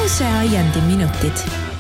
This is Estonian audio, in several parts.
Kuuseaiandi minutid.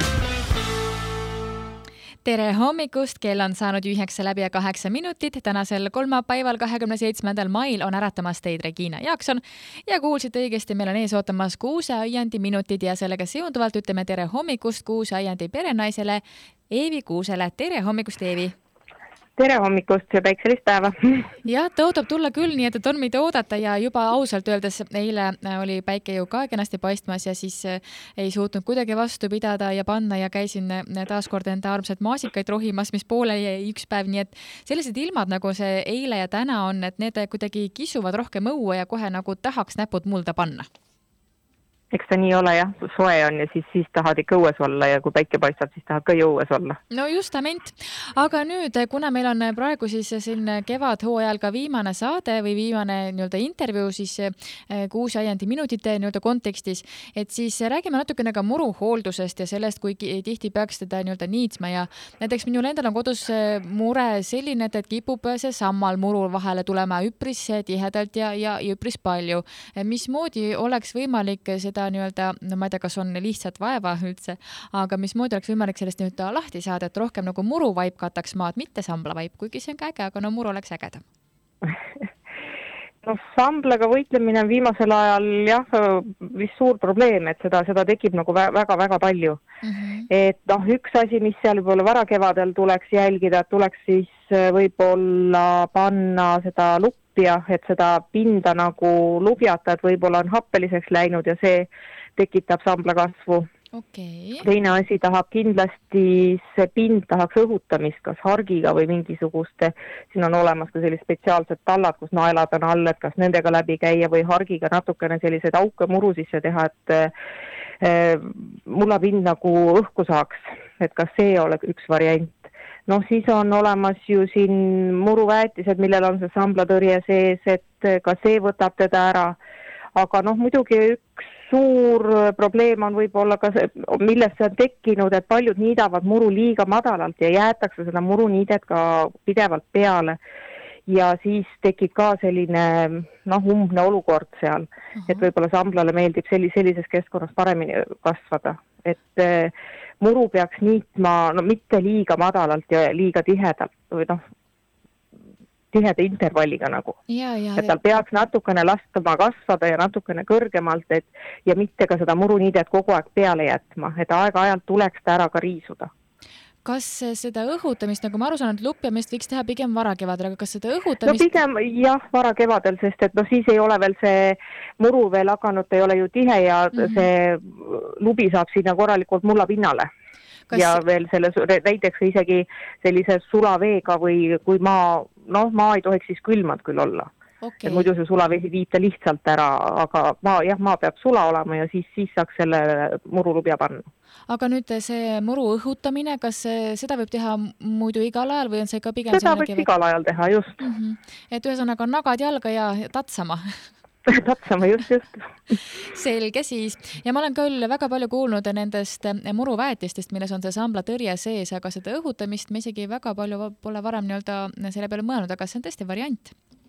Tere hommikust, kell on saanud 9 läbi ja 8 minutit. Tänasel kolmapäeval 27. mail on äratamas teid Regina Jaakson ja kuulsite õigesti, meil on ees ootamas Kuuseaiandi minutid ja sellega seonduvalt ütleme tere hommikust Kuuseaiandi perenaisele Eevi Kuusele. Tere hommikust, Eevi! Tere hommikust ja päikselist päeva. Jah, tõotab tulla küll, nii et on mida oodata ja juba ausalt öeldes eile oli päike ju ka kenasti paistmas ja siis ei suutnud kuidagi vastu pidada ja panna ja käisin taaskord enda armsad maasikaid rohimas, mis poole jäi üks päev, nii et sellised ilmad nagu see eile ja täna on, et need kuidagi kisuvad rohkem õue ja kohe nagu tahaks näpud mulda panna. Eks ta nii ole jah, soe on ja siis tahad ikka õues olla ja kui päike paistab, siis tahad ka ju õues olla. No justament. Aga nüüd, kuna meil on praegu siis siin kevadhooajal ka viimane saade või viimane intervjuu siis Kuuseaiandi minutite kontekstis, et siis räägime natukene ka muruhooldusest ja sellest, kui tihti peaks teda niitsma ja näiteks minul endal on kodus mure selline, et kipub see sammal muru vahele tulema üpris tihedalt ja üpris palju. Mismoodi oleks võimalik seda no ma ei tea, kas on lihtsalt vaeva üldse, aga mismoodi oleks võimalik sellest lahti saada, et rohkem nagu muruvaip kataks maad, mitte samblavaip, kuigi see on ka äge, aga no muru oleks ägedam. No samblaga võitlemine on viimasel ajal jah, vist suur probleem, et seda tekib nagu väga-väga palju. Et üks asi, mis seal võib-olla varakevadel tuleks jälgida, tuleks siis võib-olla panna seda lupja, et seda pinda nagu lubjata, et võib-olla on happeliseks läinud ja see tekitab sambla kasvu. Okay. Teine asi tahab kindlasti, see pind tahaks õhutamist, kas hargiga või mingisuguste, siin on olemas ka sellised spetsiaalsed tallad, kus naelad on all, et kas nendega läbi käia või hargiga natukene sellised auke muru sisse teha, et mullapind nagu õhku saaks, et kas see oleks üks variant. Siis on olemas ju siin muruväetised, millel on see samblatõrje sees, et ka see võtab teda ära. Aga muidugi üks suur probleem on võib-olla ka see, millest see on tekkinud, et paljud niidavad muru liiga madalalt ja jäetakse seda muruniidet ka pidevalt peale. Ja siis tekib ka selline umbne olukord seal, et võib-olla samblale meeldib sellises keskkonnas paremini kasvada. Et muru peaks niitma mitte liiga madalalt ja liiga tihedalt või tiheda intervalliga nagu. Et tal peaks natukene lastama kasvada ja natukene kõrgemalt ja mitte ka seda muruniidet kogu aeg peale jätma, et aeg-ajalt tuleks ta ära ka riisuda. Kas seda õhutamist, nagu ma aru saan, et lupjamist võiks teha pigem varakevadel, aga kas seda õhutamist... Pigem jah, varakevadel, sest et siis ei ole veel see muru veel hakanud, ei ole ju tihe ja see lubi saab sinna korralikult mullapinnale. Ja veel näiteks isegi sellise sulaveega või kui maa ei tohiks siis külmad küll olla. Okay. Et muidu see sulavesi viib ta lihtsalt ära, aga maa peab sula olema ja siis saaks selle murulubja panna. Aga nüüd see muru õhutamine, kas seda võib teha muidu igal ajal või on see ka pigem... Seda võiks igal ajal teha, just. Et ühesõnaga nagad jalga ja tatsama. Tatsama, just. Selge siis. Ja ma olen küll väga palju kuulnud nendest muruväetistest, milles on see samblatõrje sees, aga seda õhutamist me isegi väga palju pole varem selle peale mõelnud, aga see on tõesti variant.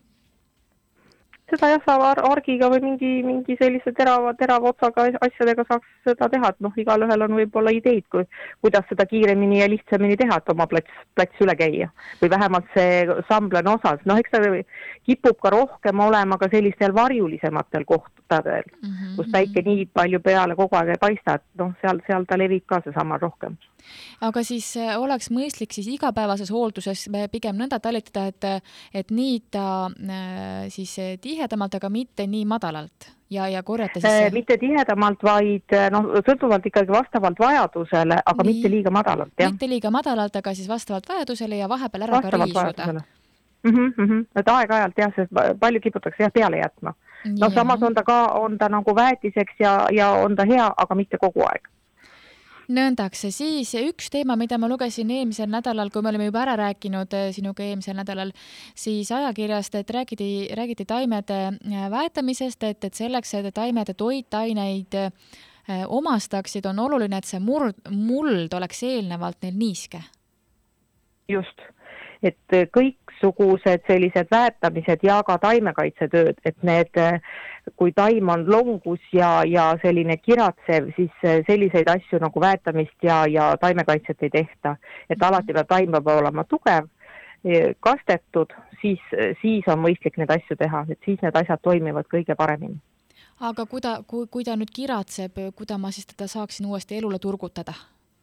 Seda saab argiga või mingi sellise terava otsaga asjadega saaks seda teha, et igal ühel on võib-olla ideid, kuidas seda kiiremini ja lihtsamini teha, et oma plats üle käia. Või vähemalt see samblane osas. Eks ta kipub ka rohkem olema ka sellistel varjulisematel kohtadel, kus päike nii palju peale kogu aeg ei paista, et seal ta levib ka see sama rohkem. Aga siis oleks mõistlik siis igapäevases hoolduses pigem nõnda talitada, et niita siis tihedamalt, aga mitte nii madalalt ja korjata siis... Mitte tihedamalt, vaid sõltuvalt ikkagi vastavalt vajadusele, aga mitte liiga madalalt. Ja? Mitte liiga madalalt, aga siis vastavalt vajadusele ja vahepeal ära ka riisuda. Et aeg-ajalt jah, sest palju kiputakse peale jätma. Samas on ta nagu väetiseks ja on ta hea, aga mitte kogu aeg. Nõndaks, siis üks teema, mida ma lugesin eelmisel nädalal, kui me olime juba ära rääkinud sinuga eelmisel nädalal, siis ajakirjast, et räägiti taimede väetamisest, et selleks, et taimede toitaineid omastaksid, on oluline, et see muld oleks eelnevalt neil niiske. Just. et kõiksugused sellised väetamised ja ka taimekaitsetööd, et need, kui taim on longus ja selline kiratsev, siis selliseid asju nagu väetamist ja taimekaitset ei tehta. Et alati peab taim peab olema tugev, kastetud, siis on mõistlik need asju teha, et siis need asjad toimivad kõige paremini. Aga kui ta nüüd kiratseb, kuida ma siis teda saaksin uuesti elule turgutada?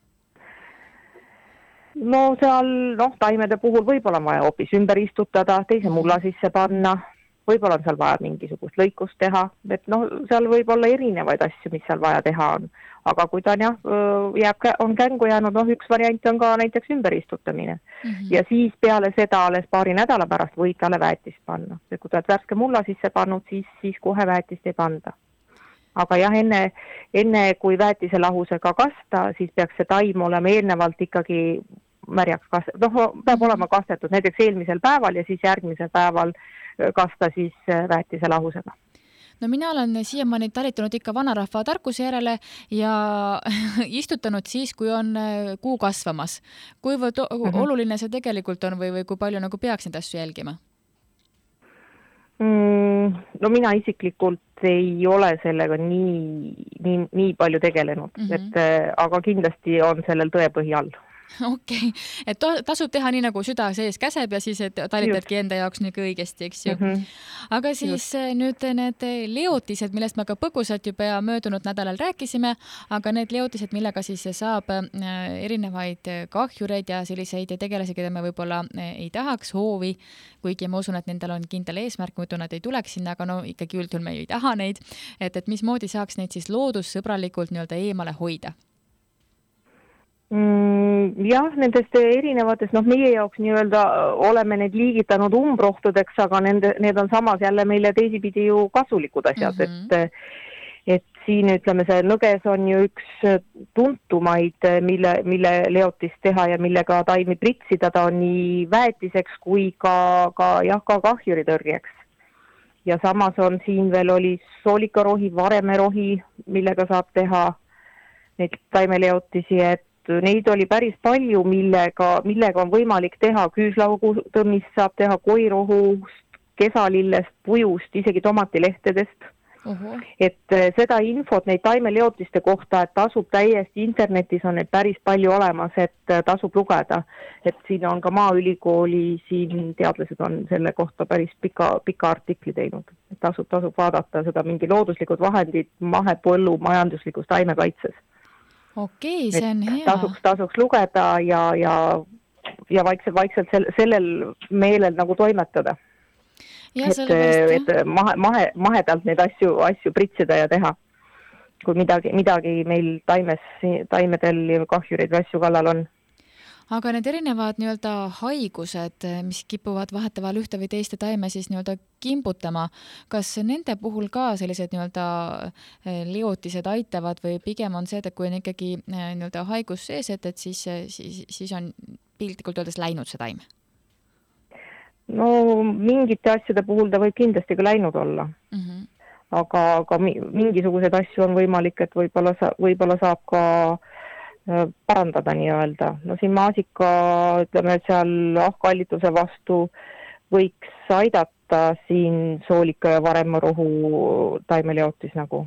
No seal, taimede puhul võib-olla on vaja hoopis ümber istutada, teise mulla sisse panna, võib-olla on seal vaja mingisugust lõikust teha, et seal võib olla erinevaid asju, mis seal vaja teha on. Aga kui ta on kängu jäänud, üks variant on ka näiteks ümber istutamine. Ja siis peale seda alles paari nädala pärast võid talle väetist panna. Kui ta värske mulla sisse pannud, siis kohe väetist ei panda. Aga jah, enne kui väetise lahusega kasta, siis peaks see taim olema eelnevalt ikkagi märjaks kastetud. Peab olema kastetud näiteks eelmisel päeval ja siis järgmisel päeval kasta siis väetise lahusega. No mina olen siiamaani talitanud ikka vanarahva tarkuse järele ja istutanud siis, kui on kuu kasvamas. Kuivõrd oluline see tegelikult on või kui palju nagu peaks neid asju jälgima? No mina isiklikult ei ole sellega nii palju tegelenud, aga kindlasti on sellel tõepõhi all. Okei, et tasub teha nii nagu süda sees käseb ja siis talitadki enda jaoks nii õigesti, eks ju. Aga siis nüüd need leotised, millest me ka põgusalt juba ja möödunud nädalal rääkisime, aga need leotised, millega siis saab erinevaid kahjureid ja selliseid tegelasi, keda me võib-olla ei tahaks hoovi, kuigi ma usun, et nendel on kindel eesmärk, muidu nad ei tuleks sinna, aga ikkagi üldjuhul me ei taha neid, et mismoodi saaks neid siis loodussõbralikult nii-öelda eemale hoida? Jah, nendest erinevatest, meie jaoks nii-öelda oleme need liigitanud umbrohtudeks, aga need on samas jälle meile teisipidi ju kasulikud asjad, et siin ütleme, see nõges on ju üks tuntumaid, mille leotist teha ja millega taimi pritsida, ta on nii väetiseks kui ka kahjuritõrjeks. Ja samas on siin veel oli soolikarohi, varemerohi, millega saab teha neid taimeleotisi, et neid oli päris palju, millega on võimalik teha. Küüslaugutõmmist saab teha koirohust, kesalillest, pujust, isegi tomatilehtedest. Et seda infot neid taimeleotiste kohta, et tasub täiesti internetis on neid päris palju olemas, et tasub lugeda. Et siin on ka Maaülikooli, siin teadlased on selle kohta päris pika artikli teinud. Et tasub vaadata seda mingi looduslikud vahendid mahepõllu majanduslikus taimekaitses. Okei, see on hea. Tasuks lugeda ja vaikselt sellel meelel nagu toimetada. Et mahedalt neid asju pritsida ja teha, kui midagi meil taimedel ja kahjureid või asju kallal on. Aga need erinevad nii-öelda haigused, mis kipuvad vahetavahel ühte või teiste taime siis nii-öelda kimbutama, kas nende puhul ka sellised nii-öelda leotised aitavad või pigem on see, et kui on ikkagi nii-öelda haigus sees, et siis on piltlikult öeldes läinud see taim? No mingite asjade puhul ta võib kindlasti ka läinud olla. Aga mingisugused asju on võimalik, et võib-olla saab ka parandada nii-öelda. No siin maasika, ütleme, et seal ahkallituse vastu võiks aidata siin soolika ja varemerohu taimeleotis nagu.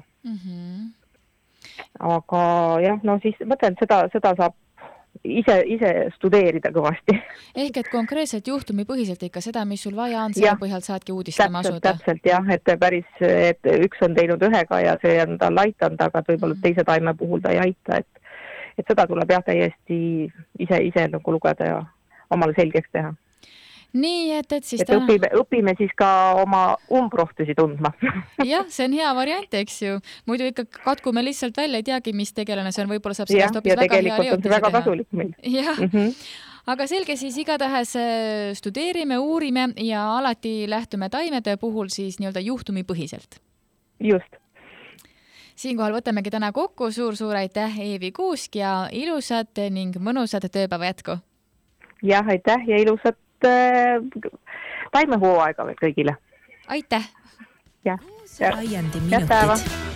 Aga jah, siis mõtlen, seda saab ise studeerida kõvasti. Ehk et konkreetselt juhtumipõhiselt ikka seda, mis sul vaja on, selle põhjalt saadki uudistama asuda. Täpselt jah, et üks on teinud ühega ja see on tal aitanud, aga võib-olla teise taime puhul ta ei aita, et seda tuleb jah täiesti ise nagu lugeda ja omale selgeks teha. Nii, et siis õpime siis ka oma umbrohtusi tundma. Jah, see on hea variant, eks ju. Muidu ikka katkume lihtsalt välja, ei teagi, mis tegelane see on, võib-olla saab sellest hoopis väga hea leotise teha. Väga kasulik meil. Jah. Aga selge, siis igatahes studeerime, uurime ja alati lähtume taimede puhul siis nii-öelda juhtumipõhiselt. Just. Siinkohal võtamegi täna kokku. Suur aitäh, Eevi Kuusk ja ilusat ning mõnusat tööpäeva jätku. Jah, aitäh ja ilusat taimehooaega veel kõigile. Aitäh! Jah, head päeva!